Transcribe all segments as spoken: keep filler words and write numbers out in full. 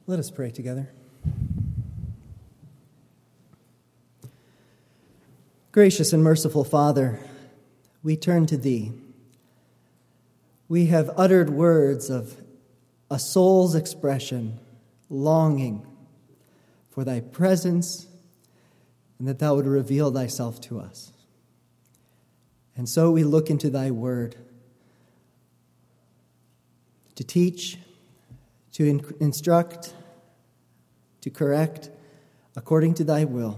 Let us pray together. Gracious and merciful Father, we turn to Thee. We have uttered words of a soul's expression, longing for Thy presence and that Thou would reveal Thyself to us. And so we look into Thy Word to teach, to in- instruct, to correct according to Thy will.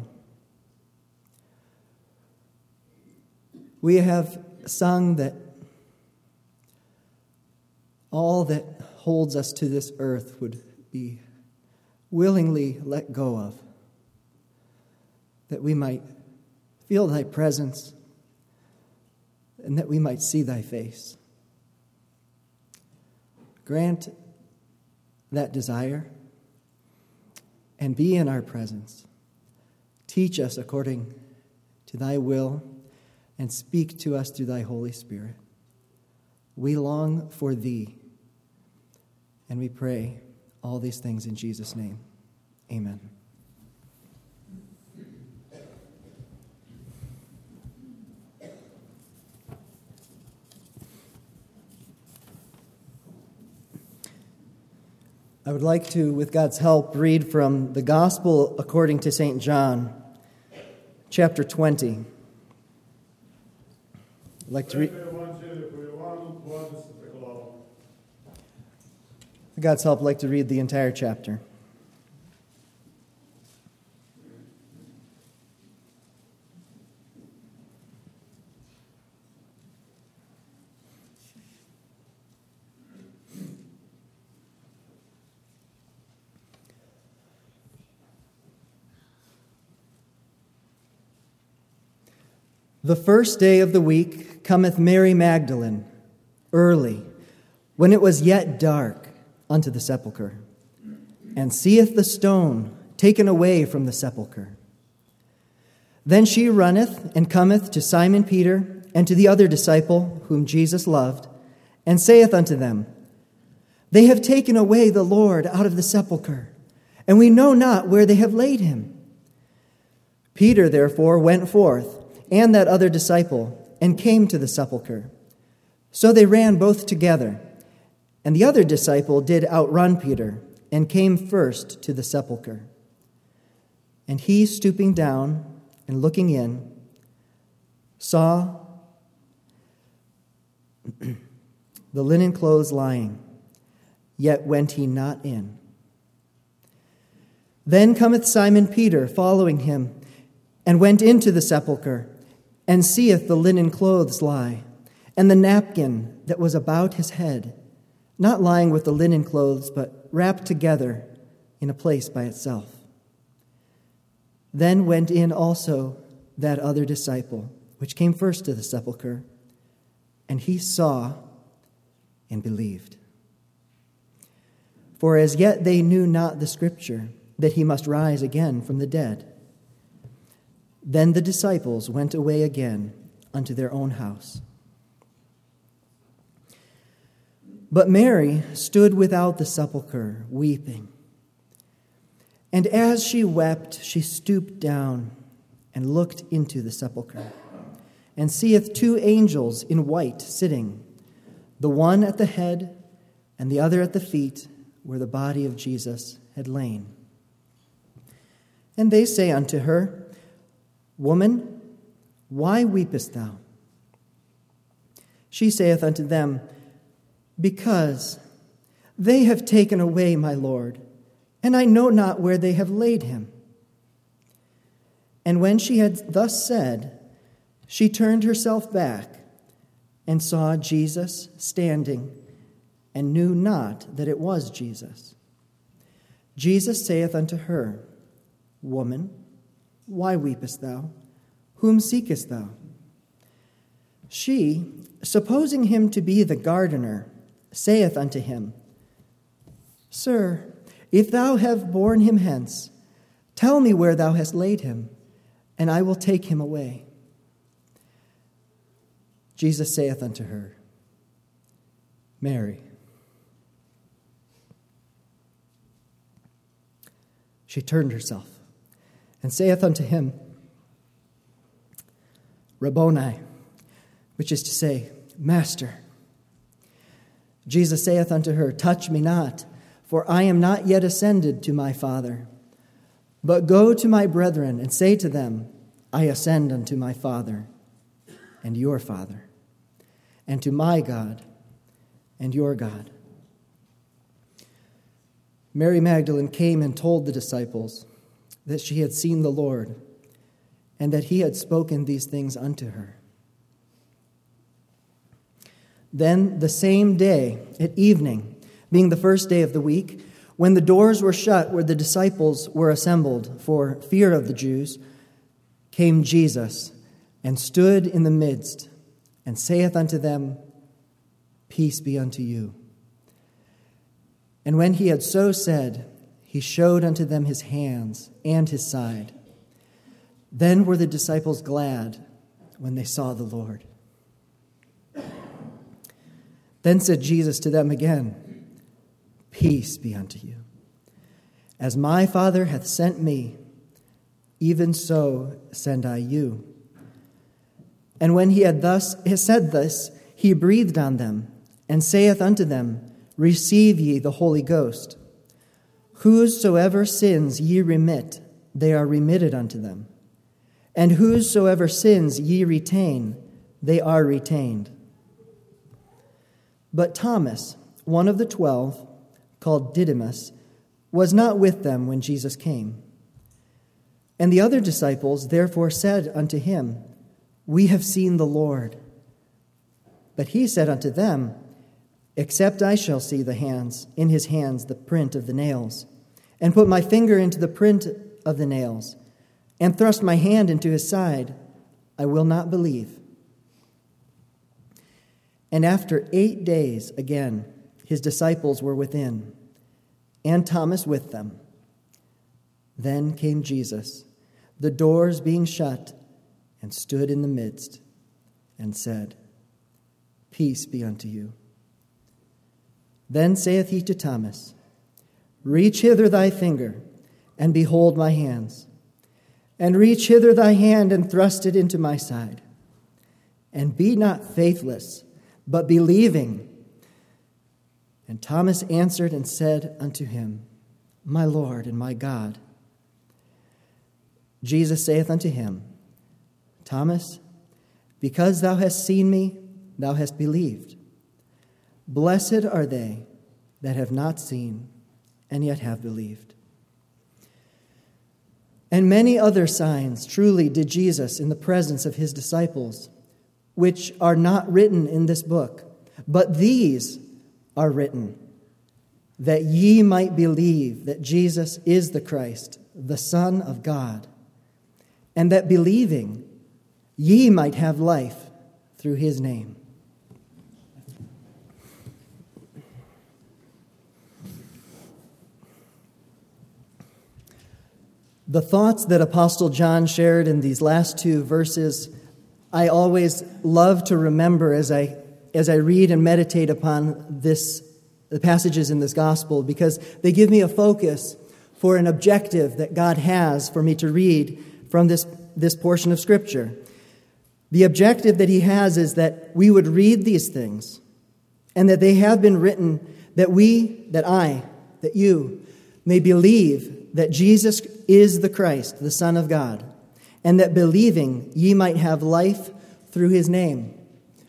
We have sung that all that holds us to this earth would be willingly let go of, that we might feel Thy presence and that we might see Thy face. Grant that desire and be in our presence. Teach us according to Thy will and speak to us through Thy Holy Spirit. We long for Thee, and we pray all these things in Jesus' name. Amen. I would like to, with God's help, read from the Gospel according to Saint John, chapter twenty. I'd like to read. With God's help, I'd like to read the entire chapter. The first day of the week cometh Mary Magdalene, early, when it was yet dark, unto the sepulchre, and seeth the stone taken away from the sepulchre. Then she runneth and cometh to Simon Peter and to the other disciple whom Jesus loved, and saith unto them, They have taken away the Lord out of the sepulchre, and we know not where they have laid him. Peter therefore went forth, and that other disciple, and came to the sepulchre. So they ran both together, and the other disciple did outrun Peter, and came first to the sepulchre. And he, stooping down and looking in, saw the linen clothes lying, yet went he not in. Then cometh Simon Peter, following him, and went into the sepulchre, and seeth the linen clothes lie, and the napkin that was about his head, not lying with the linen clothes, but wrapped together in a place by itself. Then went in also that other disciple, which came first to the sepulchre, and he saw and believed. For as yet they knew not the scripture, that he must rise again from the dead. Then the disciples went away again unto their own house. But Mary stood without the sepulchre, weeping. And as she wept, she stooped down and looked into the sepulchre, and seeth two angels in white sitting, the one at the head and the other at the feet, where the body of Jesus had lain. And they say unto her, Woman, why weepest thou? She saith unto them, Because they have taken away my Lord, and I know not where they have laid him. And when she had thus said, she turned herself back, and saw Jesus standing, and knew not that it was Jesus. Jesus saith unto her, Woman, why weepest thou? Whom seekest thou? She, supposing him to be the gardener, saith unto him, Sir, if thou have borne him hence, tell me where thou hast laid him, and I will take him away. Jesus saith unto her, Mary. she turned herself, and saith unto him, Rabboni, which is to say, Master. Jesus saith unto her, Touch me not, for I am not yet ascended to my Father. But go to my brethren, and say to them, I ascend unto my Father, and your Father, and to my God, and your God. Mary Magdalene came and told the disciples that she had seen the Lord, and that he had spoken these things unto her. Then the same day, at evening, being the first day of the week, when the doors were shut where the disciples were assembled for fear of the Jews, came Jesus, and stood in the midst, and saith unto them, Peace be unto you. And when he had so said, he showed unto them his hands and his side. Then were the disciples glad when they saw the Lord. Then said Jesus to them again, Peace be unto you. As my Father hath sent me, even so send I you. And when he had thus said this, he breathed on them, and saith unto them, Receive ye the Holy Ghost. Whosoever sins ye remit, they are remitted unto them. And whosoever sins ye retain, they are retained. But Thomas, one of the twelve, called Didymus, was not with them when Jesus came. And the other disciples therefore said unto him, We have seen the Lord. But he said unto them, Except I shall see the hands, in his hands the print of the nails, and put my finger into the print of the nails, and thrust my hand into his side, I will not believe. And after eight days, again, his disciples were within, and Thomas with them. Then came Jesus, the doors being shut, and stood in the midst, and said, Peace be unto you. Then saith he to Thomas, Reach hither thy finger, and behold my hands. And reach hither thy hand, and thrust it into my side. And be not faithless, but believing. And Thomas answered and said unto him, My Lord and my God. Jesus saith unto him, Thomas, because thou hast seen me, thou hast believed. Blessed are they that have not seen, and yet have believed. And many other signs truly did Jesus in the presence of his disciples, which are not written in this book, but these are written, that ye might believe that Jesus is the Christ, the Son of God, and that believing ye might have life through his name. The thoughts that Apostle John shared in these last two verses, I always love to remember as I as I read and meditate upon this the passages in this gospel, because they give me a focus for an objective that God has for me to read from this, this portion of Scripture. The objective that he has is that we would read these things, and that they have been written that we, that I, that you may believe that Jesus is the Christ, the Son of God, and that believing ye might have life through his name.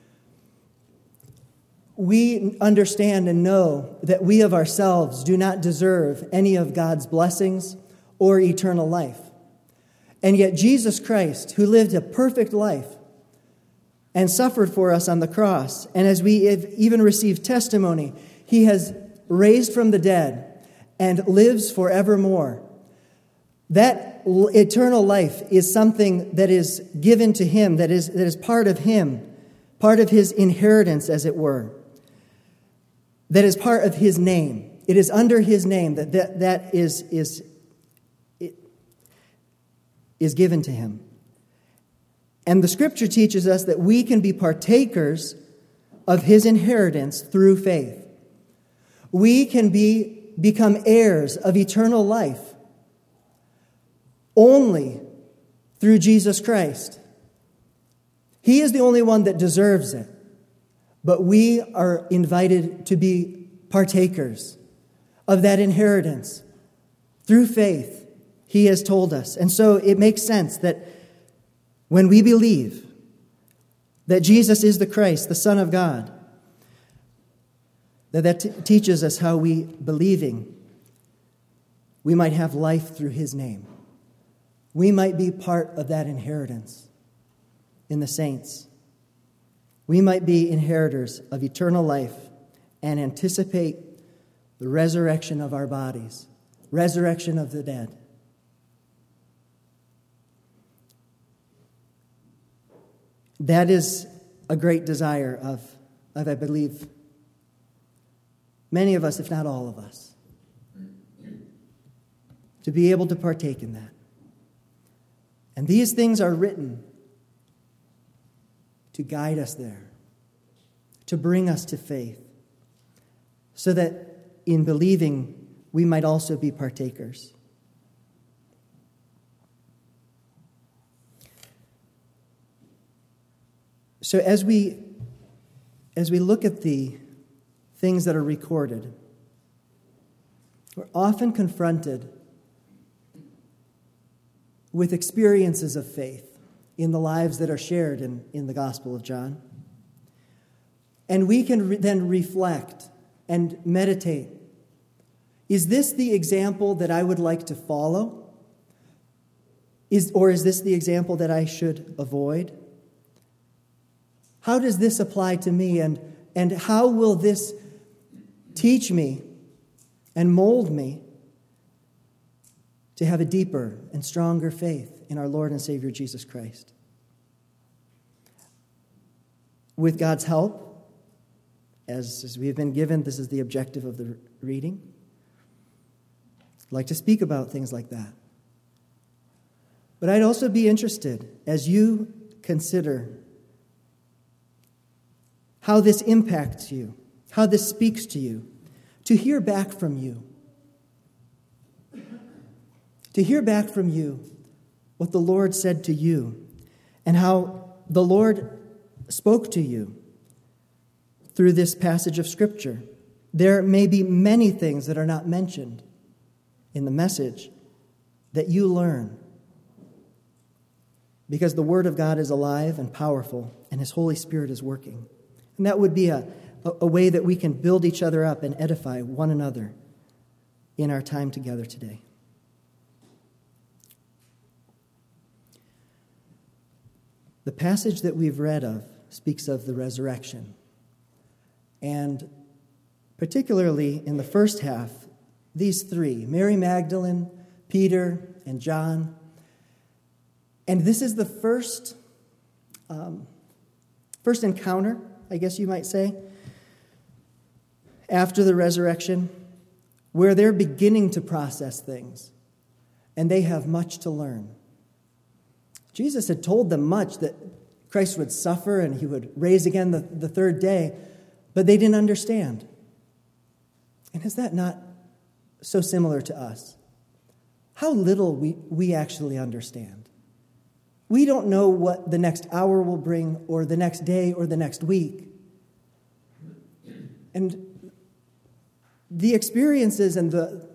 We understand and know that we of ourselves do not deserve any of God's blessings or eternal life. And yet Jesus Christ, who lived a perfect life and suffered for us on the cross, and as we have even received testimony, he has raised from the dead and lives forevermore. That eternal life is something that is given to him, that is, that is part of him, part of his inheritance, as it were, that is part of his name. It is under his name that that, that is, is, it, is given to him. And the Scripture teaches us that we can be partakers of his inheritance through faith. We can be become heirs of eternal life only through Jesus Christ. He is the only one that deserves it. But we are invited to be partakers of that inheritance through faith, he has told us. And so it makes sense that when we believe that Jesus is the Christ, the Son of God, that that t- teaches us how we, believing, we might have life through his name. We might be part of that inheritance in the saints. We might be inheritors of eternal life and anticipate the resurrection of our bodies, resurrection of the dead. That is a great desire of, of, I believe, many of us, if not all of us, to be able to partake in that. And these things are written to guide us there, to bring us to faith, so that in believing we might also be partakers. So as we as we look at the things that are recorded, we're often confronted with experiences of faith in the lives that are shared in, in the Gospel of John. And we can re- then reflect and meditate. Is this the example that I would like to follow? Is, or is this the example that I should avoid? How does this apply to me, and, and how will this teach me and mold me to have a deeper and stronger faith in our Lord and Savior Jesus Christ? With God's help, as, as we have been given, this is the objective of the reading, I'd like to speak about things like that. But I'd also be interested, as you consider how this impacts you, how this speaks to you, to hear back from you. To hear back from you what the Lord said to you and how the Lord spoke to you through this passage of Scripture. There may be many things that are not mentioned in the message that you learn, because the Word of God is alive and powerful and his Holy Spirit is working. And that would be a, a, a way that we can build each other up and edify one another in our time together today. The passage that we've read of speaks of the resurrection. And particularly in the first half, these three, Mary Magdalene, Peter, and John. And this is the first, um, first encounter, I guess you might say, after the resurrection, where they're beginning to process things, and they have much to learn. Jesus had told them much, that Christ would suffer and he would raise again the, the third day, but they didn't understand. And is that not so similar to us? How little we, we actually understand. We don't know what the next hour will bring, or the next day, or the next week. And the experiences and the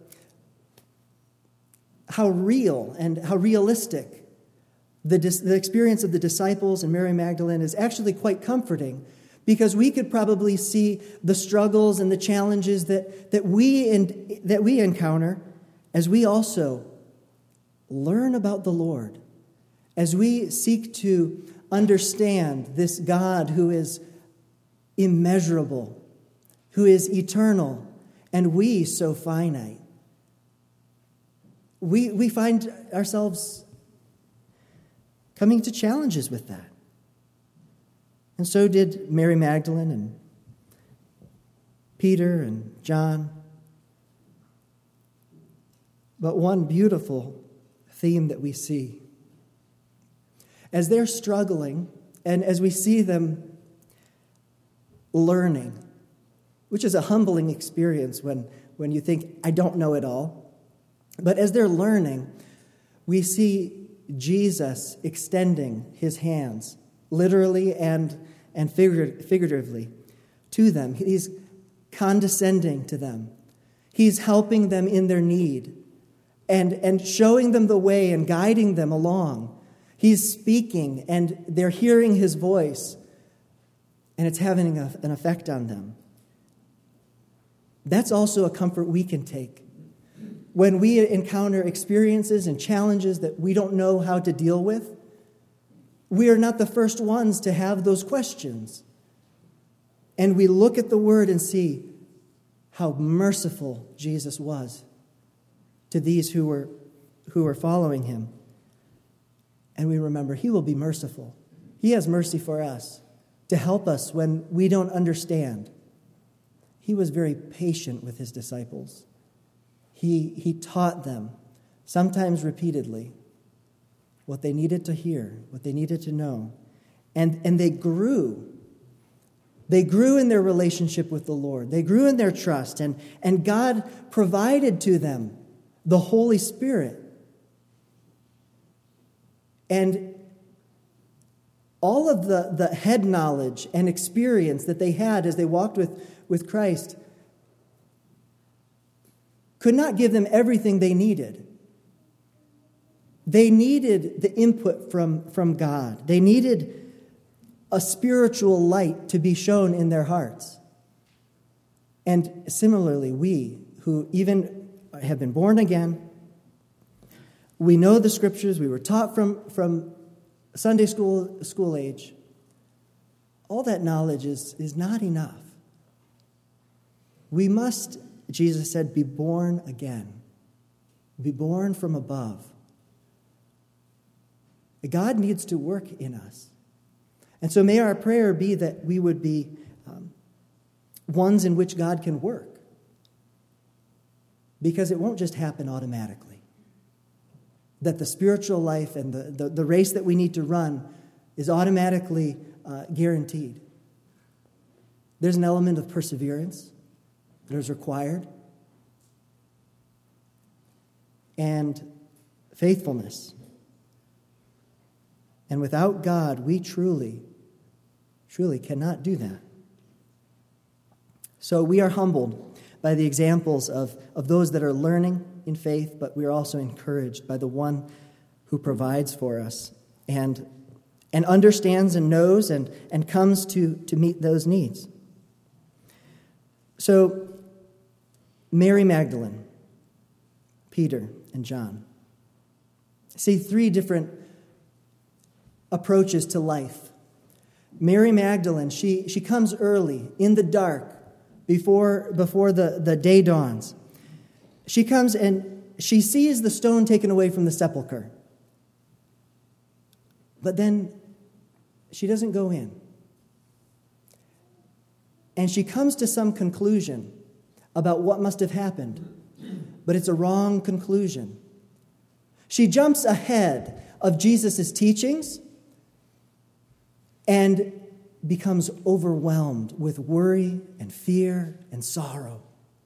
how real and how realistic the, the experience of the disciples and Mary Magdalene is actually quite comforting, because we could probably see the struggles and the challenges that, that we in, that we encounter as we also learn about the Lord, as we seek to understand this God who is immeasurable, who is eternal, and we so finite. We, we find ourselves coming to challenges with that. And so did Mary Magdalene and Peter and John. But one beautiful theme that we see, as they're struggling and as we see them learning, which is a humbling experience when, when you think, I don't know it all. But as they're learning, we see Jesus extending his hands, literally and, and figur- figuratively, to them. He's condescending to them. He's helping them in their need and, and showing them the way and guiding them along. He's speaking, and they're hearing his voice, and it's having a, an effect on them. That's also a comfort we can take. When we encounter experiences and challenges that we don't know how to deal with, we are not the first ones to have those questions. And we look at the Word and see how merciful Jesus was to these who were, who were following him. And we remember he will be merciful. He has mercy for us to help us when we don't understand. He was very patient with his disciples. He, he taught them, sometimes repeatedly, what they needed to hear, what they needed to know. And, and they grew. They grew in their relationship with the Lord. They grew in their trust. And, and God provided to them the Holy Spirit. And all of the, the head knowledge and experience that they had as they walked with, with Christ could not give them everything they needed. They needed the input from, from God. They needed a spiritual light to be shown in their hearts. And similarly, we who even have been born again, we know the scriptures, we were taught from, from Sunday school school age. All that knowledge is, is not enough. We must, Jesus said, be born again. Be born from above. God needs to work in us. And so may our prayer be that we would be um, ones in which God can work. Because it won't just happen automatically. That the spiritual life and the, the, the race that we need to run is automatically uh, guaranteed. There's an element of perseverance that is required. And faithfulness. And without God, we truly, truly cannot do that. So we are humbled by the examples of, of those that are learning in faith, but we are also encouraged by the one who provides for us and, and understands and knows and, and comes to, to meet those needs. So, Mary Magdalene, Peter, and John. See three different approaches to life. Mary Magdalene, she, she comes early, in the dark, before, before the, the day dawns. She comes and she sees the stone taken away from the sepulcher. But then she doesn't go in. And she comes to some conclusion about what must have happened. But it's a wrong conclusion. She jumps ahead of Jesus' teachings and becomes overwhelmed with worry and fear and sorrow.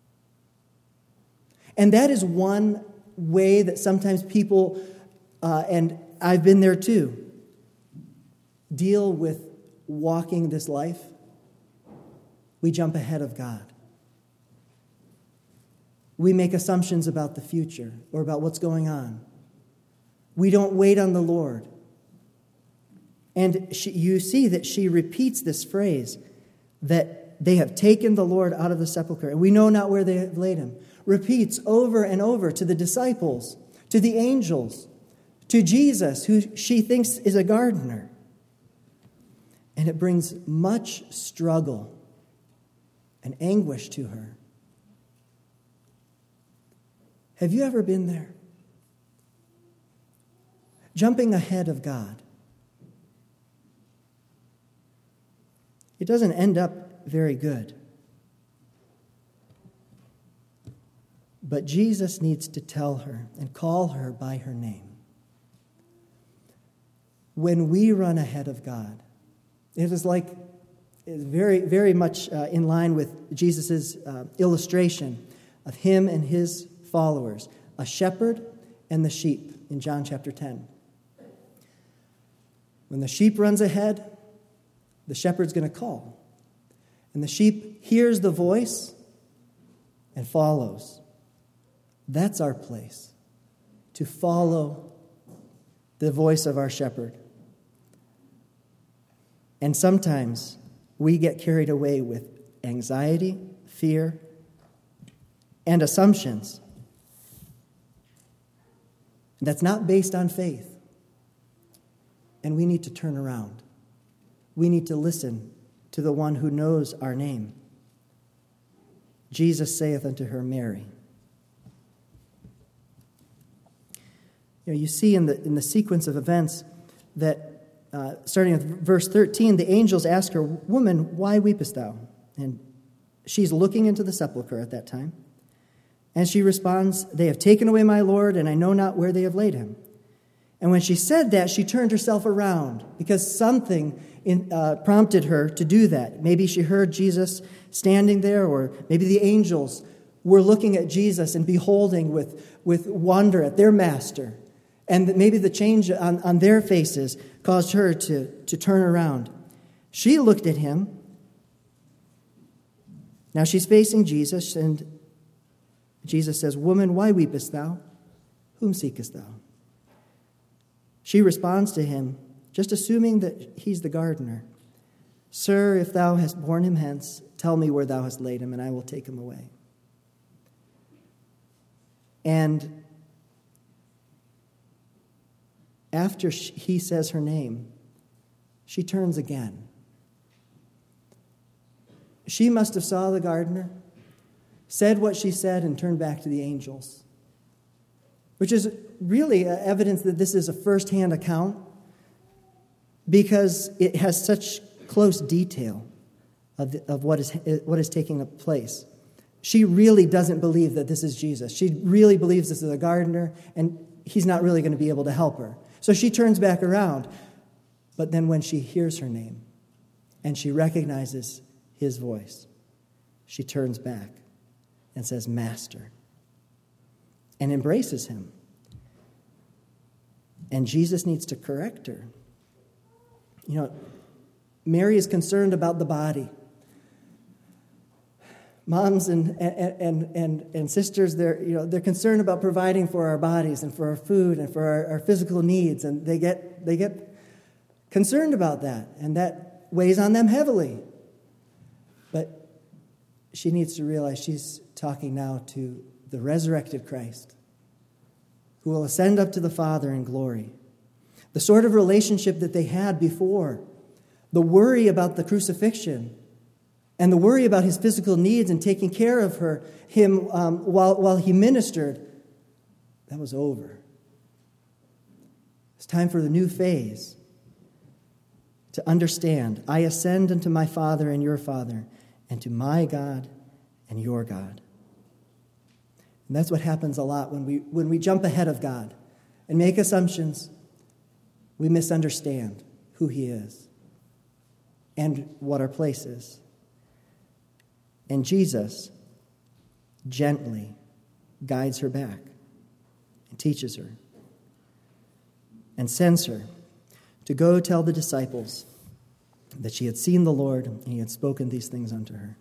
And that is one way that sometimes people, uh, and I've been there too, deal with walking this life. We jump ahead of God. We make assumptions about the future or about what's going on. We don't wait on the Lord. And she, you see that she repeats this phrase that they have taken the Lord out of the sepulcher, and we know not where they have laid him. Repeats over and over to the disciples, to the angels, to Jesus, who she thinks is a gardener. And it brings much struggle and anguish to her. Have you ever been there? Jumping ahead of God. It doesn't end up very good. But Jesus needs to tell her and call her by her name. When we run ahead of God, it is like, it's very, very much uh, in line with Jesus' uh, illustration of him and his followers, a shepherd and the sheep. in John chapter ten. When the sheep runs ahead, the shepherd's going to call. And the sheep hears the voice and follows. That's our place, to follow the voice of our shepherd. And sometimes we get carried away with anxiety, fear, and assumptions. That's not based on faith. And we need to turn around. We need to listen to the one who knows our name. Jesus saith unto her, Mary. You know, you see in the in the sequence of events that, uh, starting with verse thirteen, the angels ask her, Woman, why weepest thou? And she's looking into the sepulchre at that time. And she responds, They have taken away my Lord, and I know not where they have laid him. And when she said that, she turned herself around because something in, uh, prompted her to do that. Maybe she heard Jesus standing there, or maybe the angels were looking at Jesus and beholding with, with wonder at their master. And maybe the change on, on their faces caused her to, to turn around. She looked at him. Now she's facing Jesus, and Jesus says, Woman, why weepest thou? Whom seekest thou? She responds to him, just assuming that he's the gardener. Sir, if thou hast borne him hence, tell me where thou hast laid him, and I will take him away. And after he says her name, she turns again. She must have saw the gardener, said what she said, and turned back to the angels, which is really evidence that this is a first-hand account because it has such close detail of, the, of what is what is taking place. She really doesn't believe that this is Jesus. She really believes this is a gardener, and he's not really going to be able to help her. So she turns back around. But then when she hears her name and she recognizes his voice, she turns back and says, Master, and embraces him. And Jesus needs to correct her. You know, Mary is concerned about the body. Moms and and and and, and sisters, they're you know they're concerned about providing for our bodies and for our food and for our, our physical needs, and they get they get concerned about that, and that weighs on them heavily. But she needs to realize she's talking now to the resurrected Christ, who will ascend up to the Father in glory. The sort of relationship that they had before, the worry about the crucifixion, and the worry about his physical needs and taking care of her, him um, while, while he ministered, that was over. It's time for the new phase. To understand, I ascend unto my Father and your Father, and to my God and your God. And that's what happens a lot when we when we jump ahead of God and make assumptions. We misunderstand who he is and what our place is. And Jesus gently guides her back and teaches her and sends her to go tell the disciples that she had seen the Lord and he had spoken these things unto her.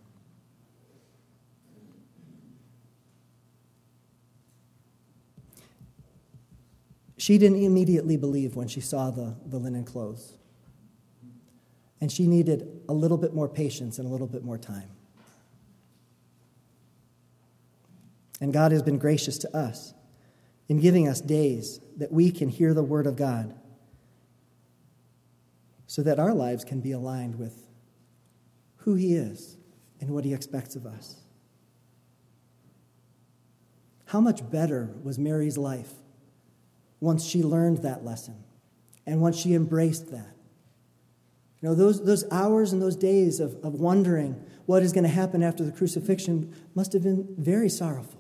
She didn't immediately believe when she saw the, the linen clothes. And she needed a little bit more patience and a little bit more time. And God has been gracious to us in giving us days that we can hear the word of God so that our lives can be aligned with who he is and what he expects of us. How much better was Mary's life once she learned that lesson and once she embraced that? You know, those, those hours and those days of, of wondering what is going to happen after the crucifixion must have been very sorrowful.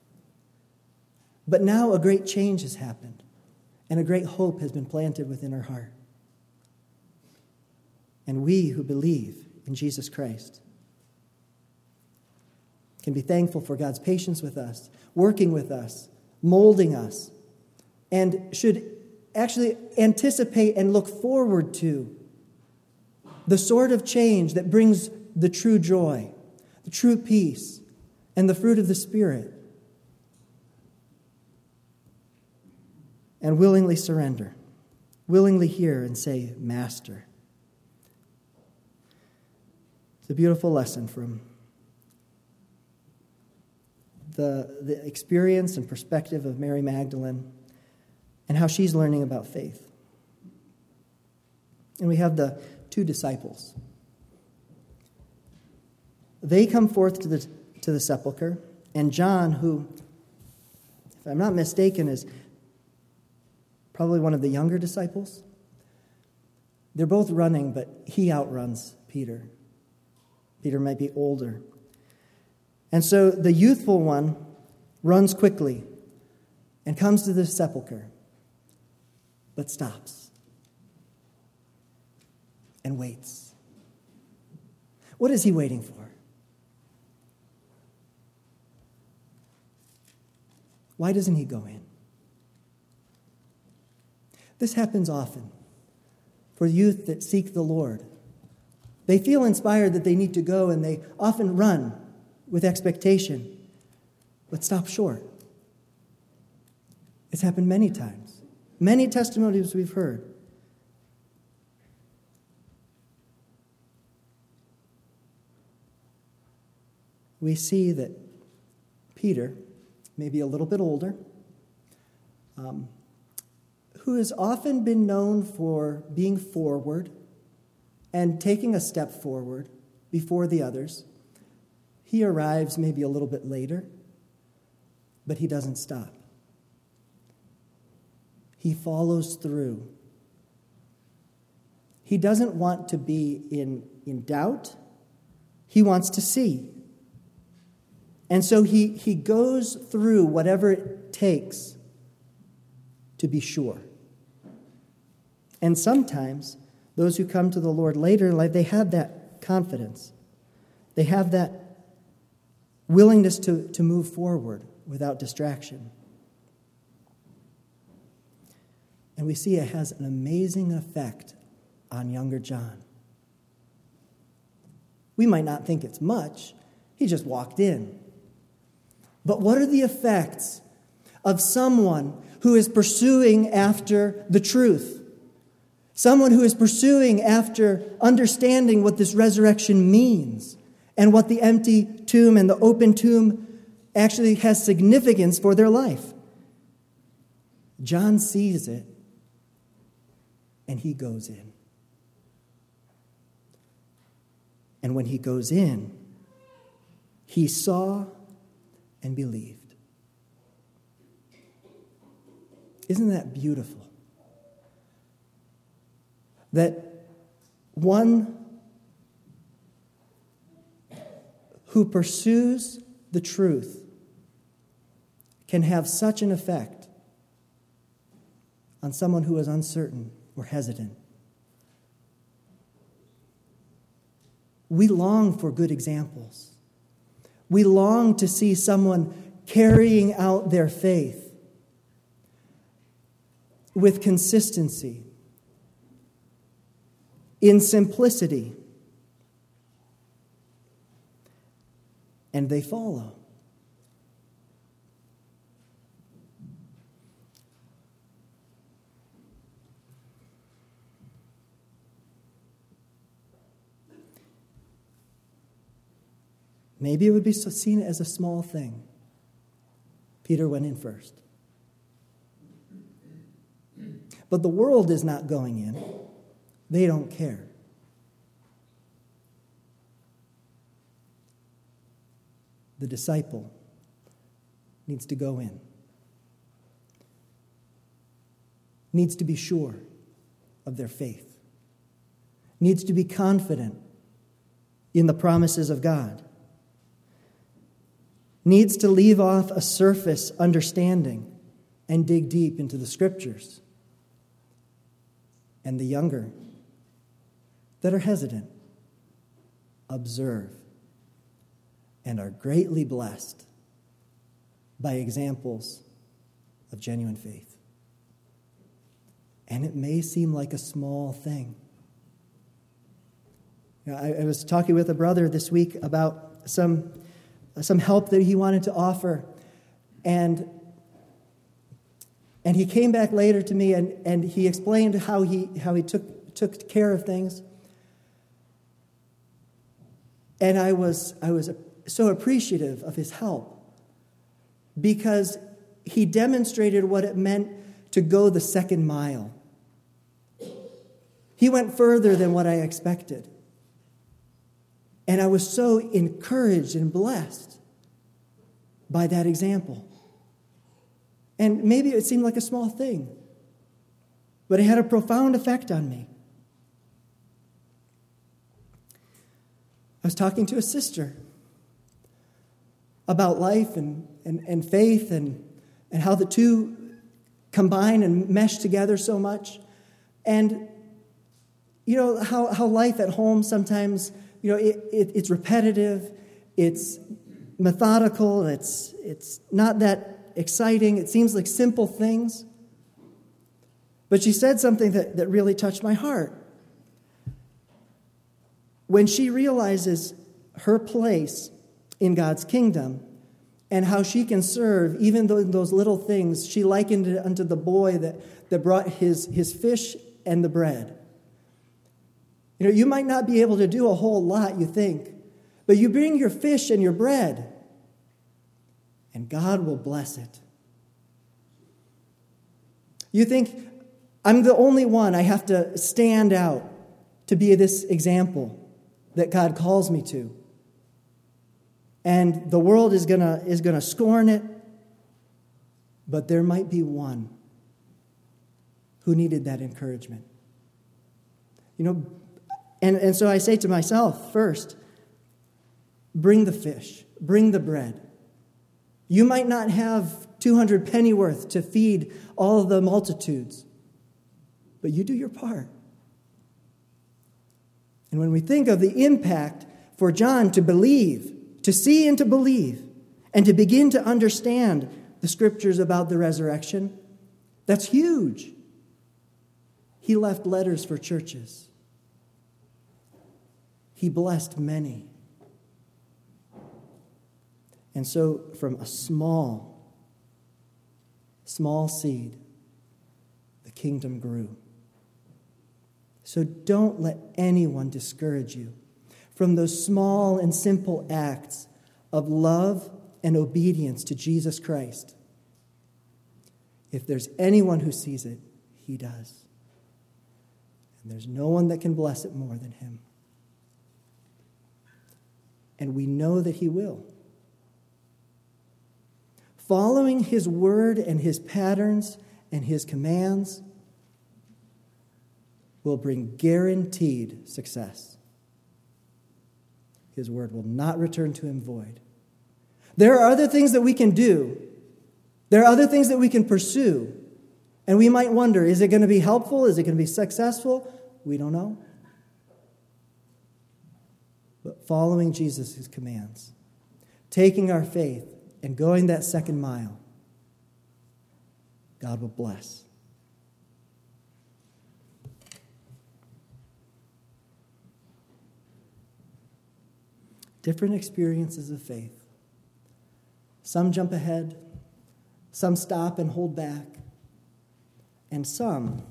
But now a great change has happened, and a great hope has been planted within her heart. And we who believe in Jesus Christ can be thankful for God's patience with us, working with us, molding us, and should actually anticipate and look forward to the sort of change that brings the true joy, the true peace, and the fruit of the Spirit. And willingly surrender, willingly hear and say, Master. It's a beautiful lesson from the, the experience and perspective of Mary Magdalene and how she's learning about faith. And we have the two disciples. They come forth to the, to the sepulcher, and John, who, if I'm not mistaken, is probably one of the younger disciples. They're both running, but he outruns Peter. Peter might be older. And so the youthful one runs quickly and comes to the sepulcher, but stops and waits. What is he waiting for? Why doesn't he go in? This happens often for youth that seek the Lord. They feel inspired that they need to go, and they often run with expectation, but stop short. It's happened many times. Many testimonies we've heard. We see that Peter, maybe a little bit older, um, who has often been known for being forward and taking a step forward before the others, he arrives maybe a little bit later, but he doesn't stop. He follows through. He doesn't want to be in, in doubt. He wants to see. And so he, he goes through whatever it takes to be sure. And sometimes those who come to the Lord later in life, they have that confidence. They have that willingness to, to move forward without distraction. And we see it has an amazing effect on younger John. We might not think it's much. He just walked in. But what are the effects of someone who is pursuing after the truth? Someone who is pursuing after understanding what this resurrection means and what the empty tomb and the open tomb actually has significance for their life. John sees it, and he goes in. And when he goes in, he saw and believed. Isn't that beautiful? That one who pursues the truth can have such an effect on someone who is uncertain or hesitant. We long for good examples. We long to see someone carrying out their faith with consistency, in simplicity, and they follow. Maybe it would be seen as a small thing. Peter went in first. But the world is not going in. They don't care. The disciple needs to go in. Needs to be sure of their faith. Needs to be confident in the promises of God. Needs to leave off a surface understanding and dig deep into the Scriptures. And the younger that are hesitant observe and are greatly blessed by examples of genuine faith. And it may seem like a small thing. You know, I, I was talking with a brother this week about some, some help that he wanted to offer. And, and he came back later to me and, and he explained how he, how he took, took care of things. And I was, I was so appreciative of his help because he demonstrated what it meant to go the second mile. He went further than what I expected. And I was so encouraged and blessed by that example. And maybe it seemed like a small thing, but it had a profound effect on me. I was talking to a sister about life and, and, and faith and, and how the two combine and mesh together so much. And, you know, how, how life at home sometimes, you know, it, it, it's repetitive, it's methodical, it's, it's not that exciting, it seems like simple things. But she said something that, that really touched my heart. When she realizes her place in God's kingdom and how she can serve, even though those little things, she likened it unto the boy that, that brought his, his fish and the bread. You know, you might not be able to do a whole lot, you think, but you bring your fish and your bread, and God will bless it. You think, I'm the only one, I have to stand out to be this example that God calls me to. And the world is gonna is gonna scorn it, but there might be one who needed that encouragement. You know, and, and so I say to myself, first, bring the fish, bring the bread. You might not have two hundred pennyworth to feed all of the multitudes, but you do your part. And when we think of the impact for John to believe, to see and to believe, and to begin to understand the scriptures about the resurrection, that's huge. He left letters for churches. He blessed many. And so from a small, small seed, the kingdom grew. So don't let anyone discourage you from those small and simple acts of love and obedience to Jesus Christ. If there's anyone who sees it, he does. And there's no one that can bless it more than him. And we know that he will. Following his word and his patterns and his commands will bring guaranteed success. His word will not return to him void. There are other things that we can do. There are other things that we can pursue. And we might wonder, is it going to be helpful? Is it going to be successful? We don't know. But following Jesus' commands, taking our faith and going that second mile, God will bless. Different experiences of faith. Some jump ahead, some stop and hold back, and some,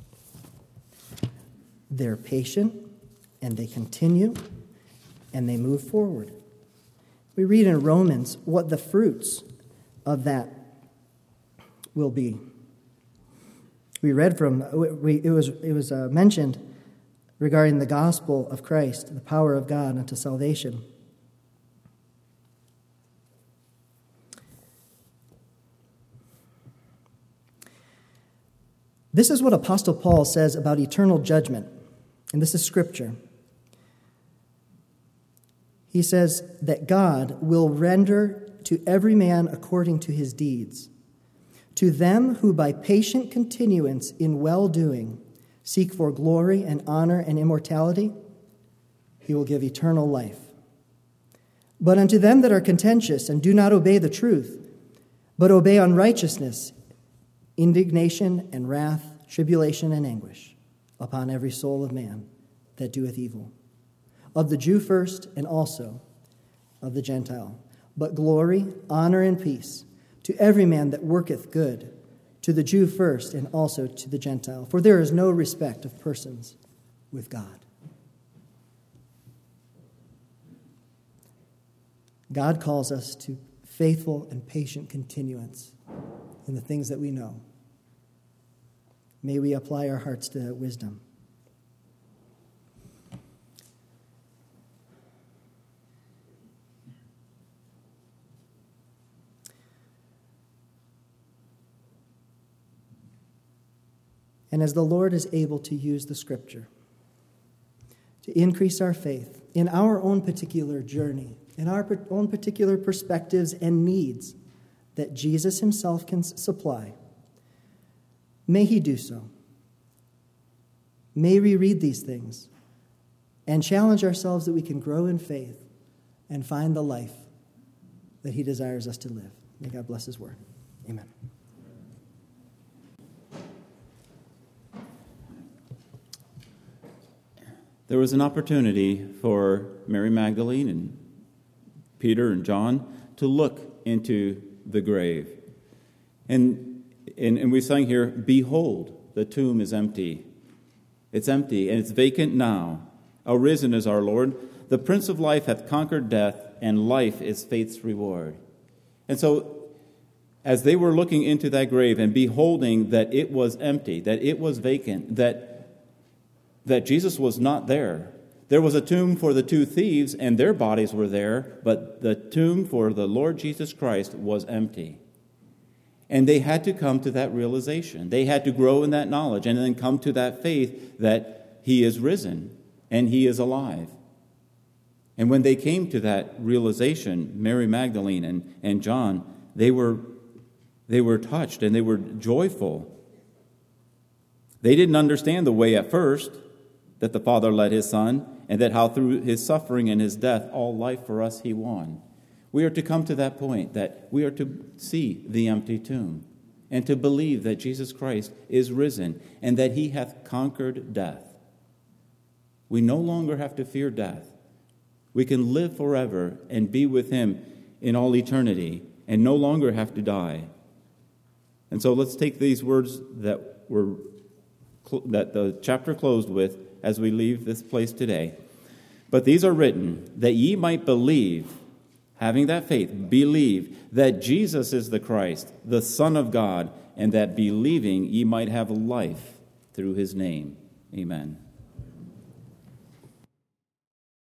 they're patient and they continue and they move forward. We read in Romans what the fruits of that will be. We read from, we, it was, it was uh, mentioned regarding the gospel of Christ, the power of God unto salvation. This is what Apostle Paul says about eternal judgment, and this is Scripture. He says that God will render to every man according to his deeds. To them who by patient continuance in well-doing seek for glory and honor and immortality, he will give eternal life. But unto them that are contentious and do not obey the truth, but obey unrighteousness, indignation and wrath tribulation and anguish upon every soul of man that doeth evil, of the Jew first, and also of the Gentile. But glory, honor, and peace to every man that worketh good, to the Jew first, and also to the Gentile. For there is no respect of persons with God. God calls us to faithful and patient continuance in the things that we know. May we apply our hearts to wisdom. And as the Lord is able to use the Scripture to increase our faith in our own particular journey, in our own particular perspectives and needs that Jesus himself can supply, may he do so. May we read these things and challenge ourselves that we can grow in faith and find the life that he desires us to live. May God bless his word. Amen. There was an opportunity for Mary Magdalene and Peter and John to look into the grave. And, and, and we sang here, "Behold, the tomb is empty." It's empty, and it's vacant now. Arisen is our Lord. The Prince of Life hath conquered death, and life is faith's reward. And so, as they were looking into that grave and beholding that it was empty, that it was vacant, that that Jesus was not there. There was a tomb for the two thieves, and their bodies were there, but the tomb for the Lord Jesus Christ was empty. And they had to come to that realization. They had to grow in that knowledge and then come to that faith that he is risen and he is alive. And when they came to that realization, Mary Magdalene and, and John, they were, they were touched and they were joyful. They didn't understand the way at first, that the Father led his Son, and that how through his suffering and his death, all life for us he won. We are to come to that point, that we are to see the empty tomb, and to believe that Jesus Christ is risen, and that he hath conquered death. We no longer have to fear death. We can live forever and be with him in all eternity, and no longer have to die. And so let's take these words that were that the chapter closed with as we leave this place today. But these are written that ye might believe, having that faith, believe that Jesus is the Christ, the Son of God, and that believing ye might have life through his name. Amen.